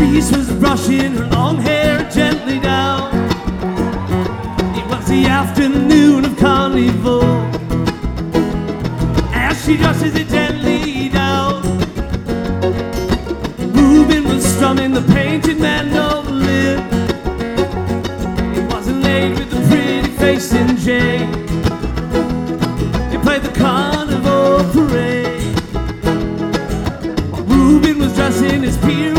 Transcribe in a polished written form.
breeze was brushing her long hair gently down. It was the afternoon of carnival. As she dusted it gently down, Reuben was strumming the painted mandolin. It wasn't late with the pretty face in Jane. He played the carnival parade. Reuben was dressing his pirouette.